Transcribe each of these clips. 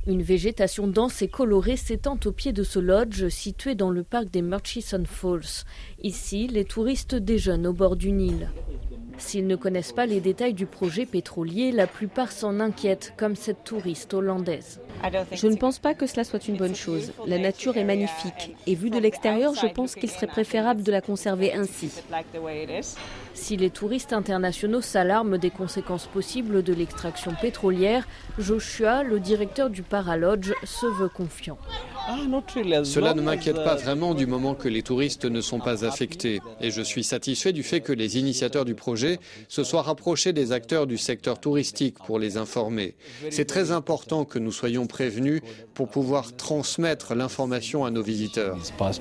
Une végétation dense et colorée s'étend au pied de ce lodge situé dans le parc des Murchison Falls. Ici, les touristes déjeunent au bord du Nil. S'ils ne connaissent pas les détails du projet pétrolier, la plupart s'en inquiètent, comme cette touriste hollandaise. Je ne pense pas que cela soit une bonne chose. La nature est magnifique et vue de l'extérieur, je pense qu'il serait préférable de la conserver ainsi. Si les touristes internationaux s'alarment des conséquences possibles de l'extraction pétrolière, Joshua, le directeur du Paralodge, se veut confiant. Cela ne m'inquiète pas vraiment du moment que les touristes ne sont pas affectés. Et je suis satisfait du fait que les initiateurs du projet se soient rapprochés des acteurs du secteur touristique pour les informer. C'est très important que nous soyons prévenus pour pouvoir transmettre l'information à nos visiteurs.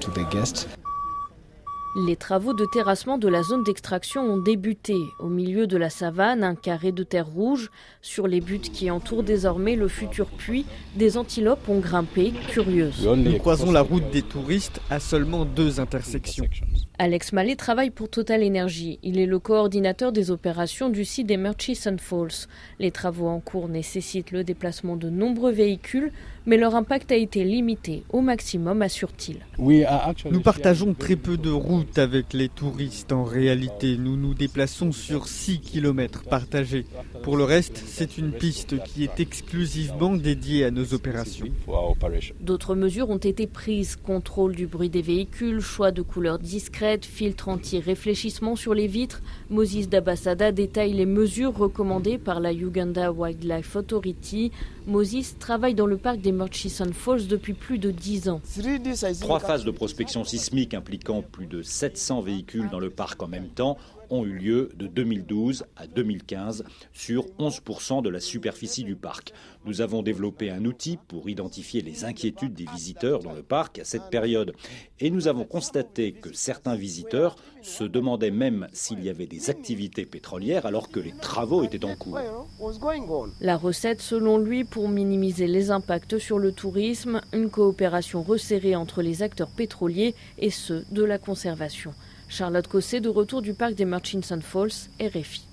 Les travaux de terrassement de la zone d'extraction ont débuté. Au milieu de la savane, un carré de terre rouge. Sur les buttes qui entourent désormais le futur puits, des antilopes ont grimpé, curieuses. Nous croisons la route des touristes à seulement 2 intersections. Alex Mallet travaille pour Total Energy. Il est le coordinateur des opérations du site des Murchison Falls. Les travaux en cours nécessitent le déplacement de nombreux véhicules, mais leur impact a été limité au maximum, assure-t-il. Nous partageons très peu de routes avec les touristes. En réalité, nous nous déplaçons sur 6 km partagés. Pour le reste, c'est une piste qui est exclusivement dédiée à nos opérations. D'autres mesures ont été prises. Contrôle du bruit des véhicules, choix de couleurs discrètes, filtre anti-réfléchissement sur les vitres. Moses Dabasada détaille les mesures recommandées par la Uganda Wildlife Authority. Moses travaille dans le parc des Murchison Falls depuis plus de 10 ans. 3 phases de prospection sismique impliquant plus de 700 véhicules dans le parc en même temps ont eu lieu de 2012 à 2015 sur 11% de la superficie du parc. Nous avons développé un outil pour identifier les inquiétudes des visiteurs dans le parc à cette période. Et nous avons constaté que certains visiteurs se demandaient même s'il y avait des activités pétrolières alors que les travaux étaient en cours. La recette, selon lui, pour minimiser les impacts sur le tourisme, une coopération resserrée entre les acteurs pétroliers et ceux de la conservation. Charlotte Cossé, de retour du parc des Murchison Falls, RFI.